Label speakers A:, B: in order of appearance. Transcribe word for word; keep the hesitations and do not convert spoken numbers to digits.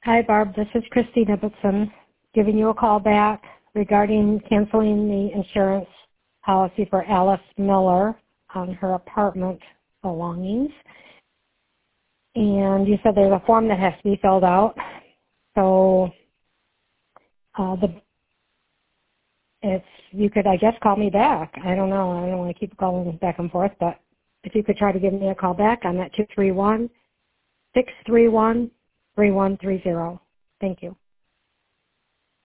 A: Hi, Barb. This is Christine Ibbotson giving you a call back regarding canceling the insurance policy for Alice Miller on her apartment belongings. And you said there's a form that has to be filled out. So uh, the it's you could, I guess, call me back. I don't know. I don't want to keep calling back and forth, but if you could try to give me a call back, I'm at two three one, six three one, three one three zero. Thank you.